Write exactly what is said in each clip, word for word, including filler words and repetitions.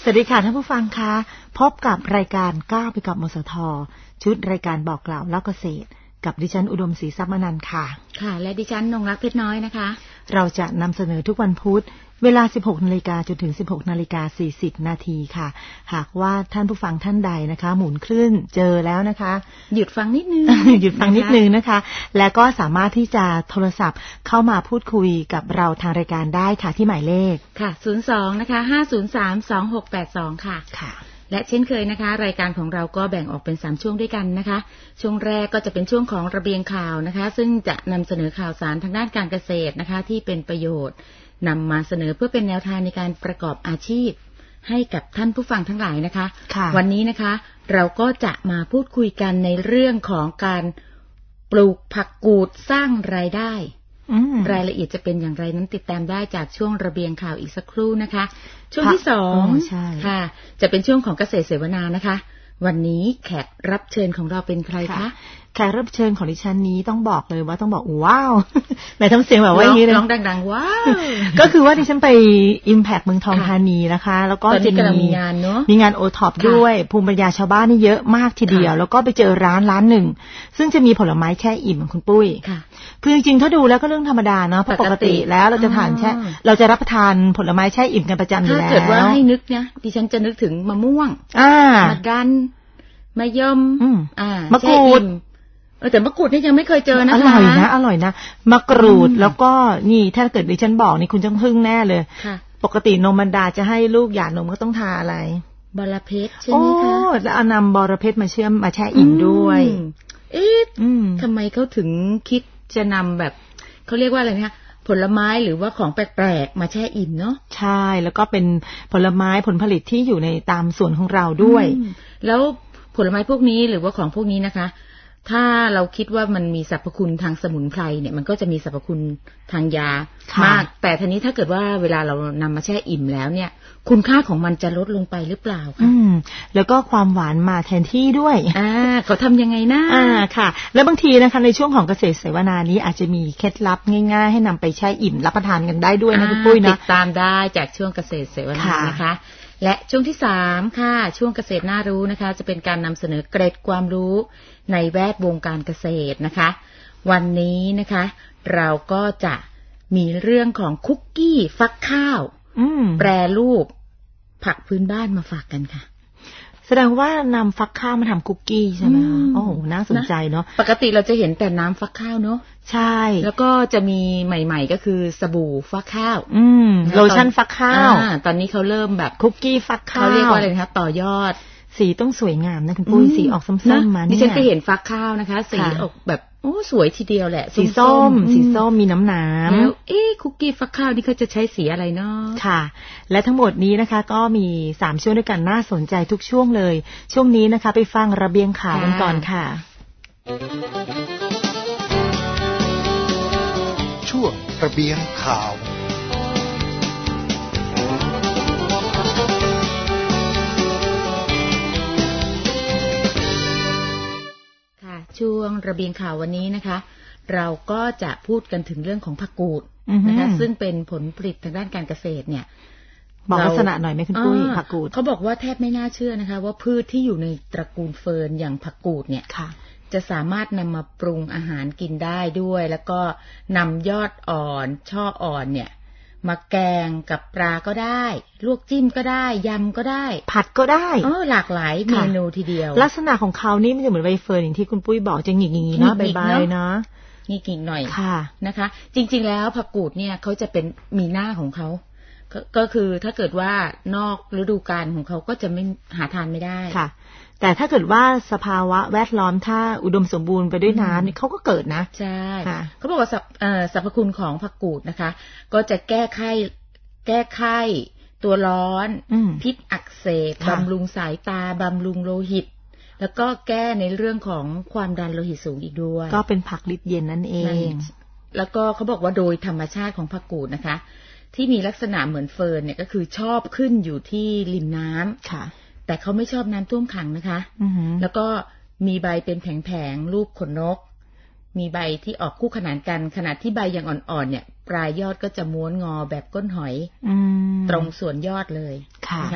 สวัสดีค่ะท่านผู้ฟังคะพบกับรายการก้าวไปกับมสทชุดรายการบอกกล่าวเล่าเกษตรกับดิฉันอุดมศรีทรัพย์มนันท์ค่ะค่ะและดิฉันนงรักเพชรน้อยนะคะเราจะนำเสนอทุกวันพุธเวลา สิบหกนาฬิกา จนถึง สิบหกนาฬิกาสี่สิบนาทีค่ะหากว่าท่านผู้ฟังท่านใดนะคะหมุนคลื่นเจอแล้วนะคะหยุดฟังนิดนึงหยุดฟังนิดนึงนะคะและก็สามารถที่จะโทรศัพท์เข้ามาพูดคุยกับเราทางรายการได้ค่ะที่หมายเลขค่ะศูนย์สองนะคะห้าศูนย์สาม สองหกแปดสองค่ะค่ะและเช่นเคยนะคะรายการของเราก็แบ่งออกเป็นสามช่วงด้วยกันนะคะช่วงแรกก็จะเป็นช่วงของระเบียงข่าวนะคะซึ่งจะนำเสนอข่าวสารทางด้านการเกษตรนะคะที่เป็นประโยชน์นำมาเสนอเพื่อเป็นแนวทางในการประกอบอาชีพให้กับท่านผู้ฟังทั้งหลายนะคะวันนี้นะคะเราก็จะมาพูดคุยกันในเรื่องของการปลูกผักกูดสร้างรายได้รายละเอียดจะเป็นอย่างไรนั้นติดตามได้จากช่วงระเบียงข่าวอีกสักครู่นะคะช่วงที่สองค่ะจะเป็นช่วงของเกษตรเสวนานะคะวันนี้แขกรับเชิญของเราเป็นใครคะแขกรับเชิญของดิฉันนี้ต้องบอกเลยว่าต้องบอกว้าวแม่ทำเสียงแบบว่าอย่างนี้เลยร้องดังๆว้าวก็คือว่าดิฉันไป Impact เมืองทองธานีนะคะแล้วก็จะมีงานเนาะมีงาน โอ ท็อป ด้วยภูมิปัญญาชาวบ้านนี่เยอะมากทีเดียวแล้วก็ไปเจอร้านร้านหนึ่งซึ่งจะมีผลไม้แช่อิ่มคุณปุ้ยคือจริงๆถ้าดูแล้วก็เรื่องธรรมดาเนาะเพราะปกติแล้วเราจะทานแช่เราจะรับประทานผลไม้แช่อิ่มกันประจำอยู่แล้วถ้าเกิดว่าให้นึกเนี่ยดิฉันจะนึกถึงมะม่วงมะดันมะยมอ่ามะกรูดเออแต่มะกรูดนี่ยังไม่เคยเจอนะคะอร่อยนะอร่อยนะมะกรูดแล้วก็นี่ถ้าเกิดดิฉันบอกนี่คุณจะพึ่งแน่เลยปกตินมบรรดาจะให้ลูกหย่านมก็ต้องทาอะไรบอระเพ็ดใช่ไหมคะโอ้แล้วเอานำบอระเพ็ดมาเชื่อมมาแช่อิ่มด้วยเอ๊ะทำไมเขาถึงคิดจะนำแบบเขาเรียกว่าอะไรนะคะผลไม้หรือว่าของแปลกๆมาแช่อิ่มเนาะใช่แล้วก็เป็นผลไม้ผลผลิตที่อยู่ในตามสวนของเราด้วยแล้วผลไม้พวกนี้หรือว่าของพวกนี้นะคะถ้าเราคิดว่ามันมีสรรพคุณทางสมุนไพรเนี่ยมันก็จะมีสรรพคุณทางยามากแต่ทีนี้ถ้าเกิดว่าเวลาเรานำมาแช่อิ่มแล้วเนี่ยคุณค่าของมันจะลดลงไปหรือเปล่าคะอืมแล้วก็ความหวานมาแทนที่ด้วยอ่าเขาทำยังไงนะอ่าค่ะแล้วบางทีนะคะในช่วงของเกษตรเสวนานี้อาจจะมีเคล็ดลับง่ายๆให้นำไปแช่อิ่มรับประทานกันได้ด้วยนะคุณปุ้ยนะติดตามได้จากช่วงเกษตรเสวนานะคะและช่วงที่สามค่ะช่วงเกษตรน่ารู้นะคะจะเป็นการนำเสนอเกร็ดความรู้ในแวดวงการเกษตรนะคะวันนี้นะคะเราก็จะมีเรื่องของคุกกี้ฟักข้าวแปรรูปผักพื้นบ้านมาฝากกันค่ะแสดงว่านำฟักข้าวมาทำคุกกี้ใช่ไหมคะโอ้โหน่าสนใจเนาะปกติเราจะเห็นแต่น้ำฟักข้าวเนาะใช่แล้วก็จะมีใหม่ๆก็คือสบู่ฟักข้าวอืมโลชั่นฟักข้าวตอนนี้เขาเริ่มแบบคุกกี้ฟักข้าวเขาเรียกว่าอะไรคะต่อยอดสีต้องสวยงามนะคุณปุ้ยสีออกส้มๆมาเนี่ยดิฉันเคยเห็นฟักข้าวนะคะสีออกแบบโอ้สวยทีเดียวแหละสีส้มสีส้มมีน้ำหนามแล้วเอ๊ะคุกกี้ฟักข้าวนี่เขาจะใช้สีอะไรเนาะค่ะและทั้งหมดนี้นะคะก็มีสามช่วงด้วยกันน่าสนใจทุกช่วงเลยช่วงนี้นะคะไปฟังระเบียงข่าวกันก่อนค่ะช่วงระเบียงข่าวช่วงระเบียงข่าววันนี้นะคะเราก็จะพูดกันถึงเรื่องของผักกูดนะคะซึ่งเป็นผลผลิตทางด้านการเกษตรเนี่ยบอกลักษณะหน่อยไหมคุณปุ้ยผักกูดเขาบอกว่าแทบไม่น่าเชื่อนะคะว่าพืชที่อยู่ในตระกูลเฟิร์นอย่างผักกูดเนี่ยจะสามารถนำมาปรุงอาหารกินได้ด้วยแล้วก็นำยอดอ่อนช่ออ่อนเนี่ยมาแกงกับปลาก็ได้ลวกจิ้มก็ได้ยำก็ได้ผัดก็ได้เออหลากหลายเมนูทีเดียวลักษณะของเขานี่มันจะเหมือนใบเฟิร์นอย่างที่คุณปุ้ยบอกจะหงิกๆเนาะใบๆเนาะหงิกๆหน่อยค่ะนะคะจริงๆแล้วผักกูดเนี่ยเขาจะเป็นมีหน้าของเขาก็คือถ้าเกิดว่านอกฤดูกาลของเขาก็จะไม่หาทานไม่ได้ค่ะแต่ถ้าเกิดว่าสภาวะแวดล้อมถ้าอุดมสมบูรณ์ไปด้วยน้ำนี่เขาก็เกิดนะใช่เขาบอกว่าสรรพคุณของผักกูดนะคะก็จะแก้ไข้แก้ไข้ตัวร้อนพิษอักเสบบำรุงสายตาบำรุงโลหิตแล้วก็แก้ในเรื่องของความดันโลหิตสูงอีกด้วยก็เป็นผักฤทธิ์เย็นนั่นเองแล้วก็เขาบอกว่าโดยธรรมชาติของผักกูดนะคะที่มีลักษณะเหมือนเฟิร์นเนี่ยก็คือชอบขึ้นอยู่ที่ริมน้ำค่ะแต่เขาไม่ชอบน้ำท่วมขังนะคะแล้วก็มีใบเป็นแผงๆรูปขนนกมีใบที่ออกคู่ขนานกันขณะที่ใบยังอ่อนๆเนี่ยปลายยอดก็จะม้วนงอแบบก้นหอยตรงส่วนยอดเลยนะคะ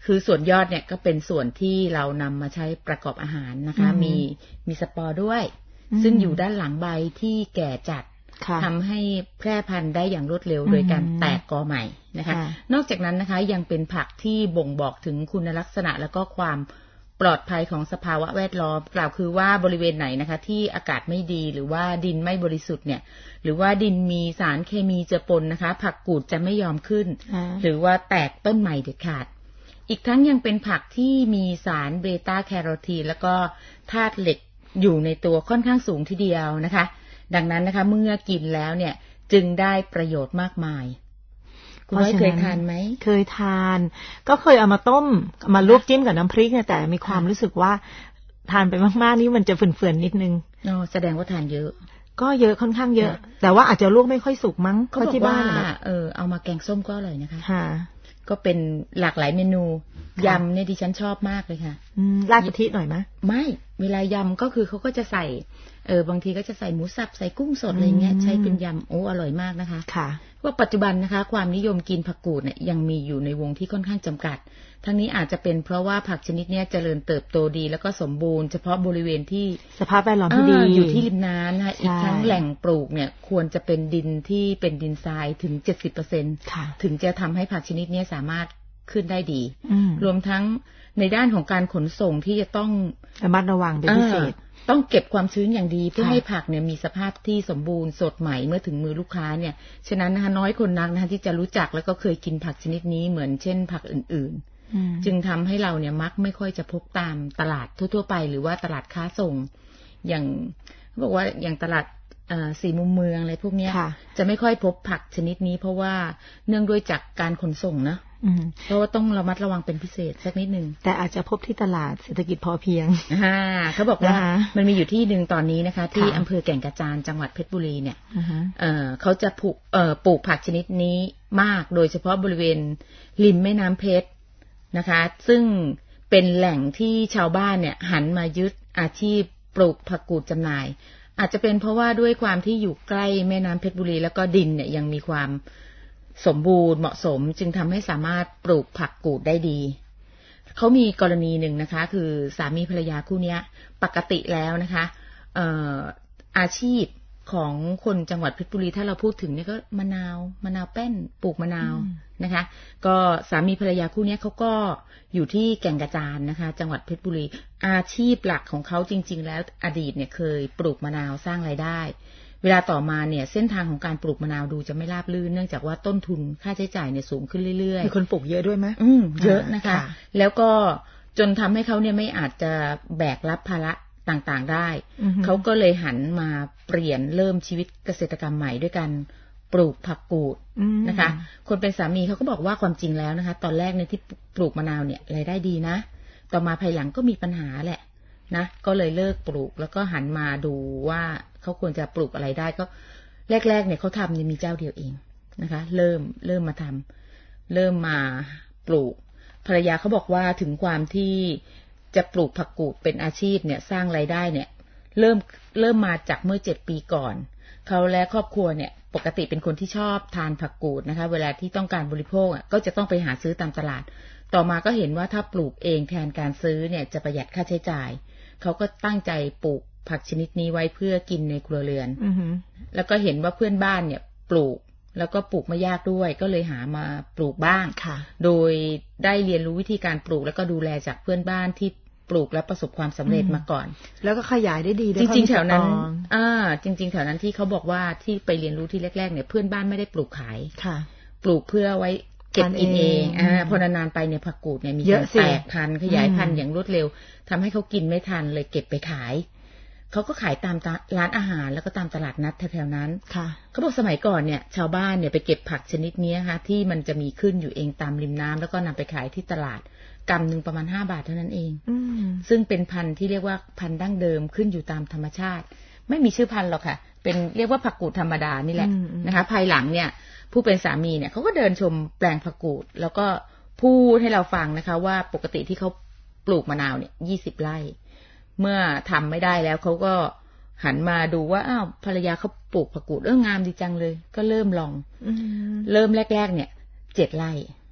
คือส่วนยอดเนี่ยก็เป็นส่วนที่เรานำมาใช้ประกอบอาหารนะคะมีมีสปอร์ด้วยซึ่งอยู่ด้านหลังใบที่แก่จัดทำให้แพร่พันธุ์ได้อย่างรวดเร็วโดยการแตกกอใหม่นะคะนอกจากนั้นนะคะยังเป็นผักที่บ่งบอกถึงคุณลักษณะแล้วก็ความปลอดภัยของสภาวะแวดล้อมกล่าวคือว่าบริเวณไหนนะคะที่อากาศไม่ดีหรือว่าดินไม่บริสุทธิ์เนี่ยหรือว่าดินมีสารเคมีเจือปนนะคะผักกูดจะไม่ยอมขึ้นหรือว่าแตกต้นใหม่เด็ดขาดอีกทั้งยังเป็นผักที่มีสารเบต้าแคโรทีนแล้วก็ธาตุเหล็กอยู่ในตัวค่อนข้างสูงทีเดียวนะคะดังนั้นนะคะเมื่อกินแล้วเนี่ยจึงได้ประโยชน์มากมายคุณน้อยเคยทานไหมเคยทานก็เคยเอามาต้มมาลวกจิ้มกับน้ำพริกเนี่ยแต่มีความรู้สึกว่าทานไปมากๆนี่มันจะเฟื่อนๆนิดนึงอ๋อแสดงว่าทานเยอะก็เยอะค่อนข้างเยอะแต่ว่าอาจจะลวกไม่ค่อยสุกมั้งก็ที่บ้านเออเอามาแกงส้มก็อร่อยนะคะค่ะก็เป็นหลากหลายเมนูยำเนี่ยดิฉันชอบมากเลยค่ะราดกะทิหน่อยไหมไม่เวลายำก็คือเขาก็จะใส่เออบางทีก็จะใส่หมูสับใส่กุ้งสดอะไรเงี้ยใช้เป็นยำโอ้อร่อยมากนะคะค่ะว่าปัจจุบันนะคะความนิยมกินผักกูดเนี่ยยังมีอยู่ในวงที่ค่อนข้างจำกัดทั้งนี้อาจจะเป็นเพราะว่าผักชนิดนี้เจริญเติบโตดีแล้วก็สมบูรณ์เฉพาะบริเวณที่สภาพแวดล้อมที่ดีอยู่ที่ริมน้ำนะคะอีกทั้งแหล่งปลูกเนี่ยควรจะเป็นดินที่เป็นดินทรายถึง เจ็ดสิบเปอร์เซ็นต์ ถึงจะทำให้ผักชนิดนี้สามารถขึ้นได้ดีรวมทั้งในด้านของการขนส่งที่จะต้องระมัดระวังเป็นพิเศษต้องเก็บความชื้นอย่างดีเพื่อให้ผักเนี่ยมีสภาพที่สมบูรณ์สดใหม่เมื่อถึงมือลูกค้าเนี่ยฉะนั้นนะคะน้อยคนนักนะคะที่จะรู้จักแล้วก็เคยกินผักชนิดนี้เหมือนเช่นผักอื่นๆจึงทำให้เราเนี่ยมักไม่ค่อยจะพบตามตลาดทั่วๆไปหรือว่าตลาดค้าส่งอย่างเขาบอกว่าอย่างตลาดสี่มุมเมืองอะไรพวกนี้จะไม่ค่อยพบผักชนิดนี้เพราะว่าเนื่องด้วยจากการขนส่งนะเพราะว่าต้องระมัดระวังเป็นพิเศษสักนิดนึงแต่อาจจะพบที่ตลาดเศรษฐกิจพอเพียงอ่าเขาบอกว่ามันมีอยู่ที่หนึ่งตอนนี้นะคะที่อำเภอแก่งกระจานจังหวัดเพชรบุรีเนี่ยเอ่อเขาจะปลูกเอ่อปลูกผักชนิดนี้มากโดยเฉพาะบริเวณริมแม่น้ำเพชรนะคะซึ่งเป็นแหล่งที่ชาวบ้านเนี่ยหันมายึดอาชีพปลูกผักกูดจำหน่ายอาจจะเป็นเพราะว่าด้วยความที่อยู่ใกล้แม่น้ำเพชรบุรีแล้วก็ดินเนี่ยยังมีความสมบูรณ์เหมาะสมจึงทำให้สามารถปลูกผักกูดได้ดีเขามีกรณีหนึ่งนะคะคือสามีภรรยาคู่นี้ปกติแล้วนะคะเอ่ออาชีพของคนจังหวัดเพชรบุรีถ้าเราพูดถึงเนี่ยก็มะนาวมะนาวแป้นปลูกมะนาวนะคะก็สามีภรรยาคู่นี้เขาก็อยู่ที่แก่งกระจานนะคะจังหวัดเพชรบุรีอาชีพหลักของเขาจริงๆแล้วอดีตเนี่ยเคยปลูกมะนาวสร้างรายได้เวลาต่อมาเนี่ยเส้นทางของการปลูกมะนาวดูจะไม่ราบรื่นเนื่องจากว่าต้นทุนค่าใช้จ่ายเนี่ยสูงขึ้นเรื่อยๆมีคนปลูกเยอะด้วยไหมอืมเยอะนะคะแล้วก็จนทำให้เขาเนี่ยไม่อาจจะแบกรับภาระต่างๆได้เขาก็เลยหันมาเปลี่ยนเริ่มชีวิตเกษตรกรรมใหม่ด้วยกันปลูกผักกูดนะคะคนเป็นสามีเขาก็บอกว่าความจริงแล้วนะคะตอนแรกเนี่ยที่ปลูกมะนาวเนี่ยรายได้ดีนะต่อมาภายหลังก็มีปัญหาแหละนะก็เลยเลิกปลูกแล้วก็หันมาดูว่าเขาควรจะปลูกอะไรได้ก็แรกๆเนี่ยเขาทำเนี่ยมีเจ้าเดียวเองนะคะเริ่มเริ่มมาทำเริ่มมาปลูกภรรยาเขาบอกว่าถึงความที่จะปลูกผักกูดเป็นอาชีพเนี่ยสร้างรายได้เนี่ยเริ่มเริ่มมาจากเมื่อเจ็ดปีก่อนเขาและครอบครัวเนี่ยปกติเป็นคนที่ชอบทานผักกูดนะคะเวลาที่ต้องการบริโภคอ่ะก็จะต้องไปหาซื้อตามตลาดต่อมาก็เห็นว่าถ้าปลูกเองแทนการซื้อเนี่ยจะประหยัดค่าใช้จ่ายเขาก็ตั้งใจปลูกผักชนิดนี้ไว้เพื่อกินในครัวเรือนแล้วก็เห็นว่าเพื่อนบ้านเนี่ยปลูกแล้วก็ปลูกไม่ยากด้วยก็เลยหามาปลูกบ้างโดยได้เรียนรู้วิธีการปลูกแล้วก็ดูแลจากเพื่อนบ้านที่ปลูกและประสบความสำเร็จมาก่อนแล้วก็ขยายได้ดีจริงๆแถวนั้นอ่าจริงๆแถวนั้นที่เขาบอกว่าที่ไปเรียนรู้ที่แรกๆเนี่ยเพื่อนบ้านไม่ได้ปลูกขายค่ะปลูกเพื่อไว้เก็บกินเองอ่าพอนานๆไปเนี่ยผักกูดเนี่ยมีการแตกพันธุ์ขยายพันธุ์อย่างรวดเร็วทำให้เขากินไม่ทันเลยเก็บไปขายเขาก็ขายตามร้านอาหารแล้วก็ตามตลาดนัดแถวๆนั้นเขาบอกสมัยก่อนเนี่ยชาวบ้านเนี่ยไปเก็บผักชนิดนี้ค่ะที่มันจะมีขึ้นอยู่เองตามริมน้ำแล้วก็นำไปขายที่ตลาดกำหนึ่งประมาณห้าบาทเท่านั้นเองซึ่งเป็นพันธุ์ที่เรียกว่าพันธุ์ดั้งเดิมขึ้นอยู่ตามธรรมชาติไม่มีชื่อพันธุ์หรอกค่ะเป็นเรียกว่าผักกูดธรรมดานี่แหละนะคะภายหลังเนี่ยผู้เป็นสามีเนี่ยเขาก็เดินชมแปลงผักกูดแล้วก็พูดให้เราฟังนะคะว่าปกติที่เขาปลูกมะนาวเนี่ยยี่สิบไร่เมื่อทำไม่ได้แล้วเขาก็หันมาดูว่าอ้าวภรรยาเขาปลูกผักกูดเอองามดีจังเลยก็เริ่มลองเริ่มแรกๆเนี่ยเจ็ดไร่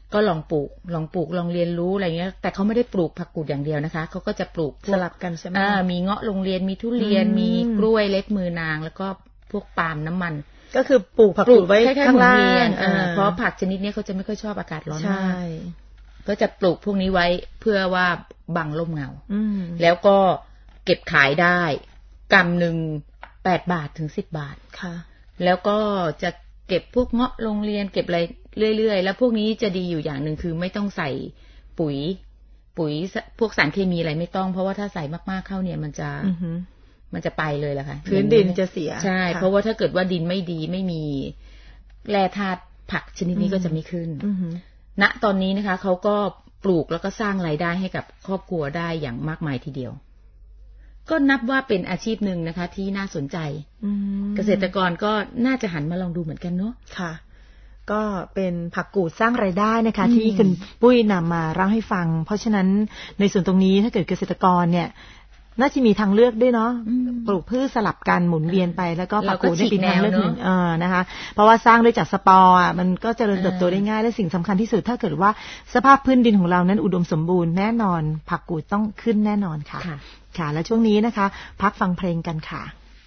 ก็ลองปลูกลองปลูกลองเรียนรู้อะไรเงี้ยแต่เขาไม่ได้ปลูกผักกูดอย่างเดียวนะคะเขาก็จะปลูกสลับกันใช่ไหมอ่ามีเงาะโรงเรียนมีทุเรียนมีกล้วยเล็ดมือนางแล้วก็พวกปาล์มน้ำมันก็คือปลูกผักกูดไว้ข้างล่างเพราะผักชนิดนี้เขาจะไม่ค่อยชอบอากาศร้อนมากใช่ก็จะปลูกพวกนี้ไว้เพื่อว่าบังร่มเงาแล้วก็เก็บขายได้กำหนึ่งแปดบาทถึงสิบบาทค่ะแล้วก็จะเก็บพวกเงาะโรงเรียนเก็บอะไรเรื่อยๆแล้วพวกนี้จะดีอยู่อย่างหนึ่งคือไม่ต้องใส่ปุ๋ยปุ๋ยพวกสารเคมีอะไรไม่ต้องเพราะว่าถ้าใส่มากๆเข้าเนี่ยมันจะมันจะไปเลยล่ะค่ะพื้นดินจะเสียใช่เพราะว่าถ้าเกิดว่าดินไม่ดีไม่มีแร่ธาตุผักชนิดนี้ก็จะไม่ขึ้นณตอนนี้นะคะเขาก็ปลูกแล้วก็สร้างรายได้ให้กับครอบครัวได้อย่างมากมายทีเดียวก็นับว่าเป็นอาชีพหนึ่งนะคะที่น่าสนใจเกษตรกรก็น่าจะหันมาลองดูเหมือนกันเนาะค่ะก็เป็นผักกูดสร้างรายได้นะคะที่คุณปุ้ยนำมาเล่าให้ฟังเพราะฉะนั้นในส่วนตรงนี้ถ้าเกิดเกษตรกรเนี่ยน่าจะมีทางเลือกด้วยเนาะปลูกพืชสลับกันหมุนเวียนไปแล้วก็ผักกูดได้เป็นทางเลือกหนึ่งเออนะคะเพราะว่าสร้างด้วยจากสปอร์อ่ะมันก็เจริญเติบโตได้ง่ายและสิ่งสำคัญที่สุดถ้าเกิดว่าสภาพพื้นดินของเรานั้นอุดมสมบูรณ์แน่นอนผักกูดต้องขึ้นแน่นอนค่ะค่ะและช่วงนี้นะคะพักฟังเพลงกันค่ะ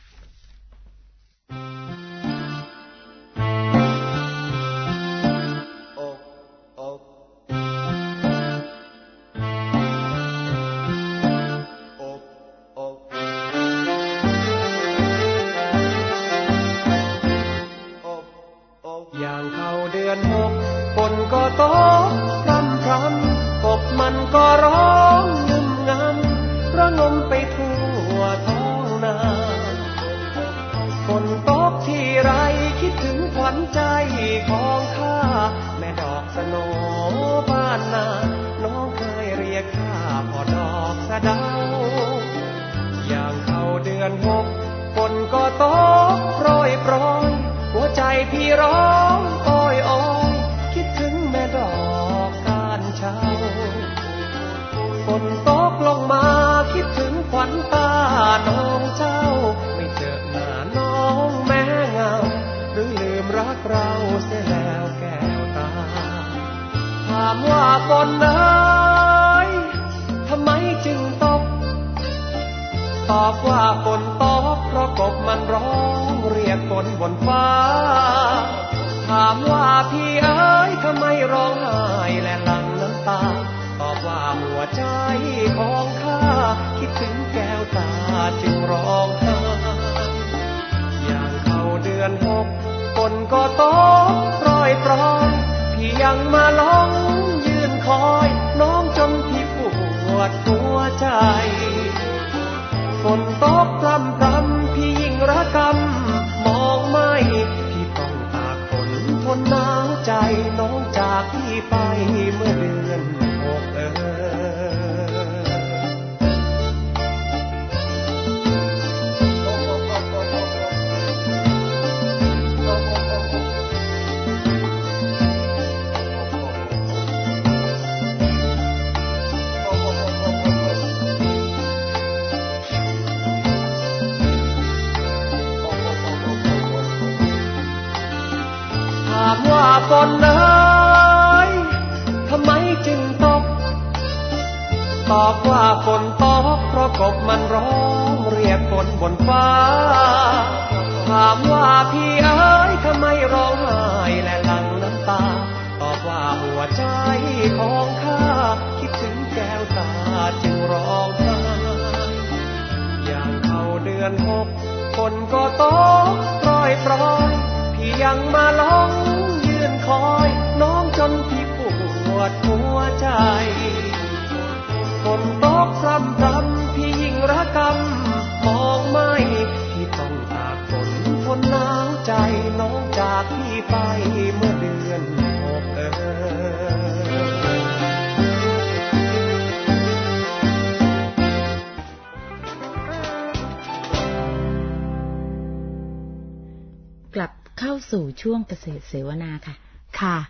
อย่างเข้าเดือนหกฝนก็ตกพรำพรำกบมันก็ร้องงึมงำระงมไปทั่วท้องนาฝนตกที่ไรคิดถึงขวัญใจของข้าแม่ดอกสโนบ้านนาน้องเคยเรียกข้าพ่อดอกสะเดาอย่างเข้าเดือนหกฝนก็ตกโปรยโปรยหัวใจพี่ร้องโอยโอยคิดถึงแม่ดอกกานเช้าฝนตกลงมาคิดถึงขวัญตาน้องเจ้าไม่เจอหน้าน้องแม่เงาหรือลืมรักเราเสียแล้วแก้วตาถามว่าฝนเอ๋ยทำไมจึงตกตอบว่าฝนตกเพราะกบมันร้องเรียกฝนบนฟ้าถามว่าพี่เอ๋ยทำไมร้องไห้และหลั่งน้ำตาตอบว่าหัวใจของข้าคิดถึงแก้วตาจึงร้องไห้อย่างเข้าเดือนหกฝนก็ตกโปรยโปรยพี่ยังมาลองยืนคอยน้องจนพี่ปวดหัวใจฝนตกพรำพรำพี่ยิ่งระกำมองไม่พี่ต้องตากฝนทนหนาวใจน้องจากพี่ไปเมื่อเดือนหกเอถามว่าฝนเอ๋ยทำไมจึงตกตอบว่าฝนตกเพราะกบมันร้องเรียกฝนบนฟ้าถามว่าพี่เอ๋ยทำไมร้องไห้และหลั่งน้ำตาตอบว่าหัวใจของข้าคิดถึงแก้วตาจึงร้องไห้อย่างเข้าเดือนหกฝนก็ตกโปรยโปรยพี่ยังมาลองยืนคอยน้องจนพี่ปวดหัวใจฝนตกพรำพรำพี่ยิ่งระกำมองไม่พี่ต้องตากฝนทนหนาวใจน้องจากพี่ไปเมื่อเดือนหกเออกลับเข้าสู่ช่วงเกษตรเสวนาค่ะค่ะ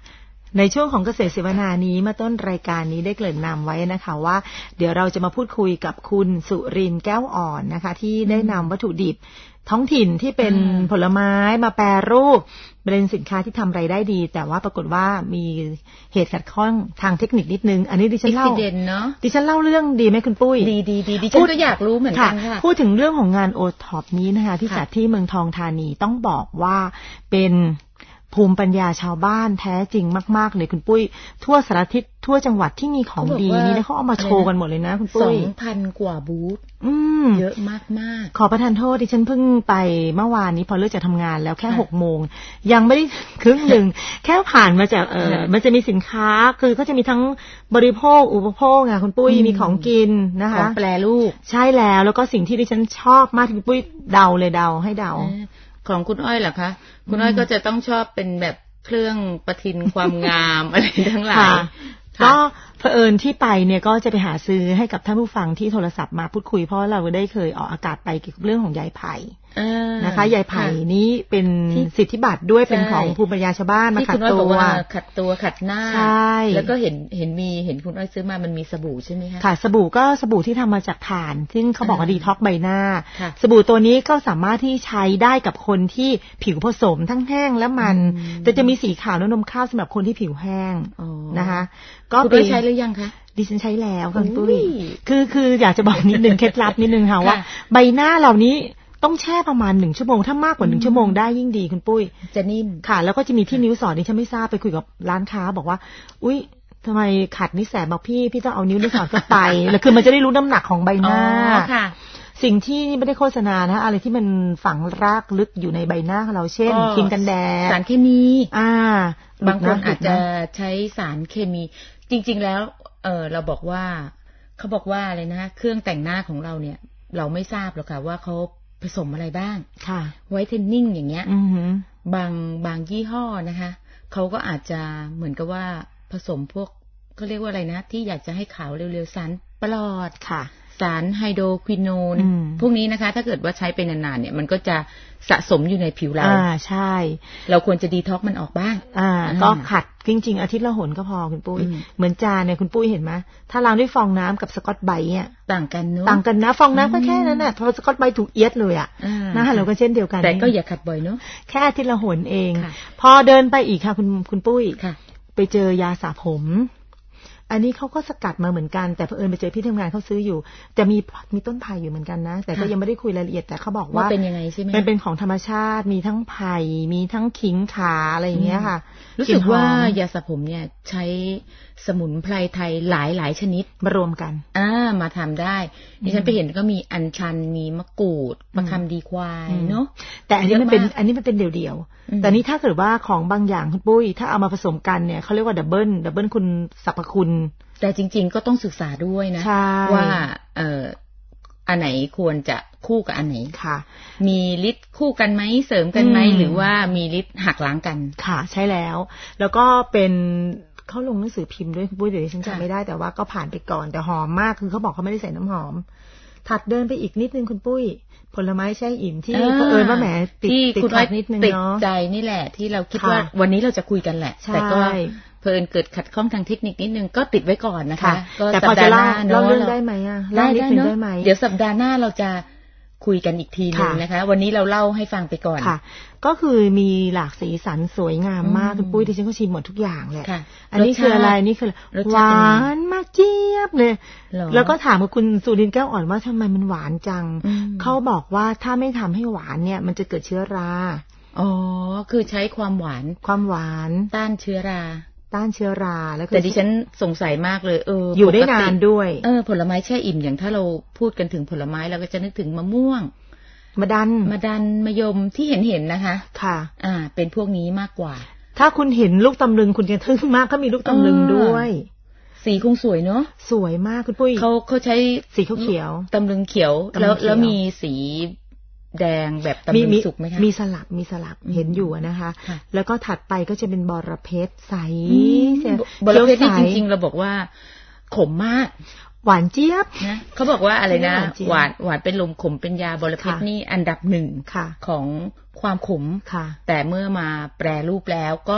ในช่วงของเกษตรเสวนานี้มาต้นรายการนี้ได้เกริ่นนำไว้นะคะว่าเดี๋ยวเราจะมาพูดคุยกับคุณสุรินทร์แก้วอ่อนนะคะที่ได้นำวัตถุดิบท้องถิ่นที่เป็นผลไม้มาแปรรูปเป็นสินค้าที่ทำรายได้ดีแต่ว่าปรากฏว่ามีเหตุขัดข้องทางเทคนิคนิดนึงอันนี้ดิฉันเล่าดิฉันเล่าเรื่องดีไหมคุณปุ้ยดีดีดีดิฉันก็อยากรู้เหมือนกันค่ะพูดถึงเรื่องของงานโอท็อปนี้นะคะที่จัดที่เมืองทองธานีต้องบอกว่าเป็นภูมิปัญญาชาวบ้านแท้จริงมากๆเลยคุณปุ้ยทั่วสารทิศทั่วจังหวัดที่มีของดีนี่นะเขาเอามาโชว์กันหมดเลยนะคุณปุ้ยสองพัน กว่าบูธเยอะมากๆขอประทานโทษดิฉันเพิ่งไปเมื่อวานนี้พอเลิกจากทำงานแล้วแค่หกโมงยังไม่ได้ครึ่งหนึ่งแค่ผ่านมาจากเออมันจะมีสินค้าคือเขาจะมีทั้งบริโภคอุปโภคไงคุณปุ้ยมีของกินนะคะของแปรรูปใช่แล้วแล้วก็สิ่งที่ดิฉันชอบมากที่คุณปุ้ยเดาเลยเดาให้เดาของคุณอ้อยเหรอคะคุณอ้อยก็จะต้องชอบเป็นแบบเครื่องประทินความงามอะไรทั้งหลายก็เผอิญที่ไปเนี่ยก็จะไปหาซื้อให้กับท่านผู้ฟังที่โทรศัพท์มาพูดคุยเพราะเราได้เคยออกอากาศไปเกี่ยวกับเรื่องของยายไผ่นะคะยายไผ่นี้เป็นสิทธิบัตรด้วยเป็นของภูมิปัญญาชาวบ้านมาขัดตัวขัดตัวขัดหน้าแล้วก็เห็นเห็นมีเห็นคุณอ้อยซื้อมามันมีสบู่ใช่ไหมคะค่ะสบู่ก็สบู่ที่ทำมาจากถ่านซึ่งเขาบอกว่าดีท็อกใบหน้าสบู่ตัวนี้ก็สามารถที่ใช้ได้กับคนที่ผิวผสมทั้งแห้งและมันแต่จะมีสีขาวและนมข้าวสำหรับคนที่ผิวแห้งนะคะก็คุณอ้อยใช้หรือยังคะดิฉันใช้แล้วคุณปุ้ยคือคืออยากจะบอกนิดนึงเคล็ดลับนิดนึงค่ะว่าใบหน้าเหล่านี้ต้องแช่ประมาณหนึ่งชั่วโมงถ้ามากกว่าหนึ่งชั่วโมงได้ยิ่งดีคุณปุ้ยจะนิ่มค่ะแล้วก็จะมีที่นิ้วสอดนี่ฉันไม่ทราบไปคุยกับร้านค้าบอกว่าอุ๊ยทำไมขัดนิ้วแสบบอกพี่พี่ต้องเอานิ้วนิ้วสอดเข้าไปแล้วคือมันจะได้รู้น้ำหนักของใบหน้าค่ะสิ่งที่ไม่ได้โฆษณานะอะไรที่มันฝังรากลึกอยู่ในใบหน้าของเราเช่นครีมกันแดดสารเคมีอ่าบางคนอาจจะใช้สารเคมีจริงๆแล้วเออเราบอกว่าเขาบอกว่าอะไรนะเครื่องแต่งหน้าของเราเนี่ยเราไม่ทราบหรอกค่ะว่าเขาผสมอะไรบ้างค่ะไวท์เทนนิ่งอย่างเงี้ยบางบางยี่ห้อนะคะเขาก็อาจจะเหมือนกับว่าผสมพวกเขาเรียกว่าอะไรนะที่อยากจะให้ขาวเร็วๆสารปลอดค่ะสารไฮโดรควิโนนพวกนี้นะคะถ้าเกิดว่าใช้ไปนานๆเนี่ยมันก็จะสะสมอยู่ในผิวเราอ่าใช่เราควรจะดีท็อกมันออกบ้างอ่าก็ขัดจริงๆอาทิตย์ละหนก็พอคุณปุ้ยเหมือนจานเนี่ยคุณปุ้ยเห็นไหมถ้าล้างด้วยฟองน้ำกับสกอตไบรท์เนี่ยต่างกันเนาะต่างกันนะฟองน้ำก็แค่นั้นแหละพอสกอตไบรท์ถูกเอียดเลยอ่ะนะคะเราก็เช่นเดียวกันแต่ก็อย่าขัดบ่อยเนาะแค่อาทิตย์ละหนเองพอเดินไปอีกค่ะคุณคุณปุ้ยไปเจอยาสระผมอันนี้เขาก็สกัดมาเหมือนกันแต่เผอิญไปเจอพี่ทำงานเขาซื้ออยู่แต่มีมีต้นไผ่อยู่เหมือนกันนะแต่ก็ยังไม่ได้คุยรายละเอียดแต่เขาบอกว่าเป็นยังไงใช่ไหมมันเป็นของธรรมชาติมีทั้งไผ่มีทั้งขิงขาอะไรอย่างเงี้ยค่ะรู้สึกว่ายาสระผมเนี่ยใช้สมุนไพรไทยหลายหลายชนิดมารวมกันอ่ามาทำได้ดิฉันไปเห็นก็มีอัญชันมีมะกรูดมะขามดีควายเนาะแต่อันนี้มันเป็นอันนี้มันเป็นเดี่ยวๆแต่นี้ถ้าเกิดว่าของบางอย่างคุณปุ้ยถ้าเอามาผสมกันเนี่ยเขาเรียกว่าดับเบิลดับเบิลคุณสรรพคุณแต่จริงๆก็ต้องศึกษาด้วยนะว่าเอ่ออันไหนควรจะคู่กับอันไหนค่ะมีฤทธิ์คู่กันไหมเสริมกันไหมหรือว่ามีฤทธิ์หักล้างกันค่ะใช่แล้วแล้วก็เป็นเขาลงหนังสือพิมพ์ด้วยคุณปุ้ยเดี๋ยวฉันจำไม่ได้แต่ว่าก็ผ่านไปก่อนแต่หอมมากคือเขาบอกเขาไม่ได้ใส่น้ำหอมถัดเดินไปอีกนิดนึงคุณปุ้ยผลไม้แช่อิ่มที่เผอิญว่าแหมติดติดขัดนิดนึงเนาะติดใจนี่แหละที่เราคิดว่าวันนี้เราจะคุยกันแหละแต่ก็เพิ่นเกิดขัดข้องทางเทคนิคนิดนึงก็ติดไว้ก่อนนะคะก็แต่พอจะเล่าเล่าเรื่องได้ไหมอ่ะได้ได้เนาะเดี๋ยวสัปดาห์หน้าเราจะคุยกันอีกทีนึงนะคะวันนี้เราเล่าให้ฟังไปก่อนค่ะก็คือมีหลากสีสันสวยงามมากคุณปุ้ยที่ฉันก็ชิมหมดทุกอย่างแหละอันนี้คืออะไรนี่คือหวานมากเจี๊ยบเลยแล้วก็ถามกับคุณสุรินทร์แก้วอ่อนว่าทำไมมันหวานจังเขาบอกว่าถ้าไม่ทำให้หวานเนี่ยมันจะเกิดเชื้อราอ๋อคือใช้ความหวานความหวานต้านเชื้อราต้านเชื้อราแล้วแต่ดิฉันสงสัยมากเลยเอออยู่ได้นานด้วยเออผลไม้แช่อิ่มอย่างถ้าเราพูดกันถึงผลไม้เราก็จะนึกถึงมะม่วงมะดันมะดันมะยมที่เห็นเห็นนะคะค่ะอ่าเป็นพวกนี้มากกว่าถ้าคุณเห็นลูกตำลึงคุณจะทึ่งมากก็มีลูกตำลึงด้วยสีคงสวยเนาะสวยมากคุณปุ้ยเขาเขาใช้สีเขียวตำลึงเขียวแล้วแล้วมีสีแดงแบบตำลึงสุกไหมคะมีสลับมีสลับเห็นอยู่นะคะแล้วก็ถัดไปก็จะเป็นบอระเพ็ดใสบอระเพ็ดที่จริงๆเราบอกว่าขมมากหวานเจี๊ยบนะเขาบอกว่าอะไรนะหวานหวานเป็นลมขมเป็นยาบอระเพ็ดนี่อันดับหนึ่งของความขมแต่เมื่อมาแปรรูปแล้วก็